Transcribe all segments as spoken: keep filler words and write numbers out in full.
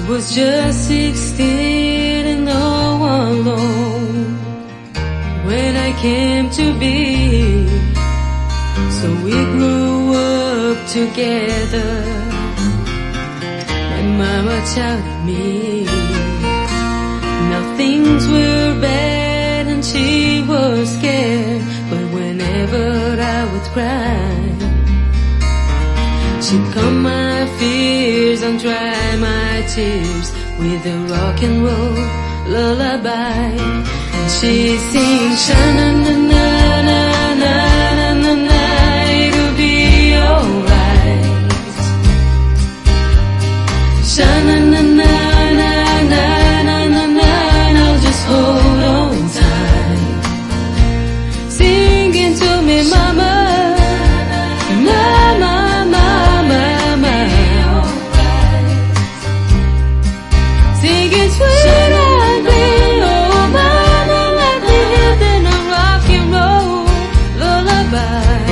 was just sixteen and all alone when I came to be. So we grew up together. My mama taught me now things were bad and she was scared, but whenever I would cry, she'd calm my fears and dry my tears with a rock and roll lullaby. And she'd sing sha-na-na-na-na-na-na-na, it'll be alright. Sha-na-na-na-na-na-na-na, I'll just hold on tight. Singing to me, mama, mama, singing sweet and green, oh mama, let me hear then a rock and roll lullaby.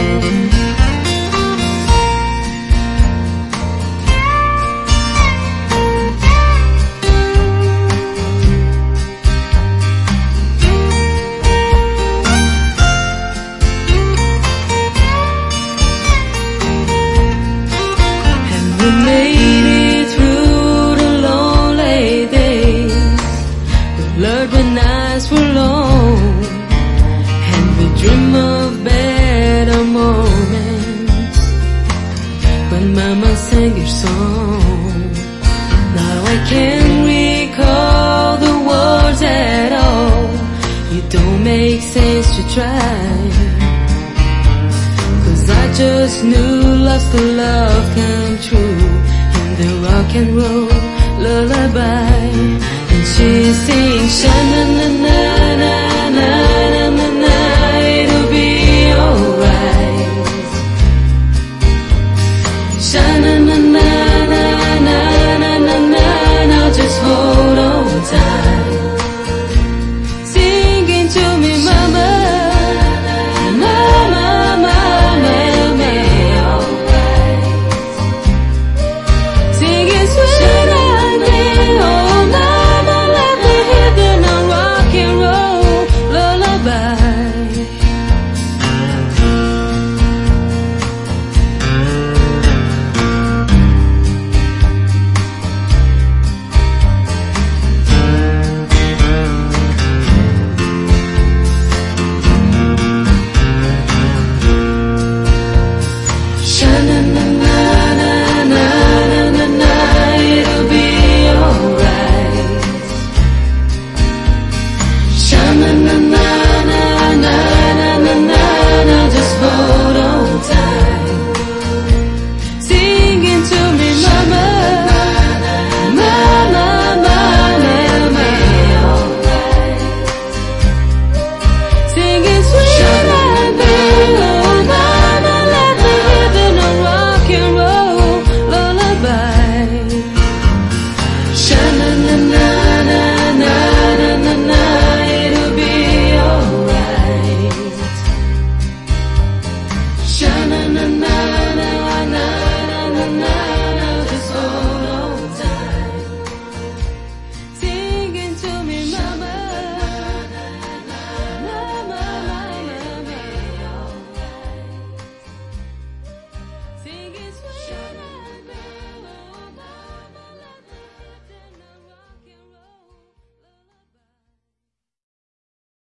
And we made it through the lonely days. The blurred when nights were long, and we dream of better moments when mama sang her song. Now I can't recall the words at all. It don't make sense to try, 'cause I just knew love's the love come true in the rock and roll lullaby. And she sings, Shana.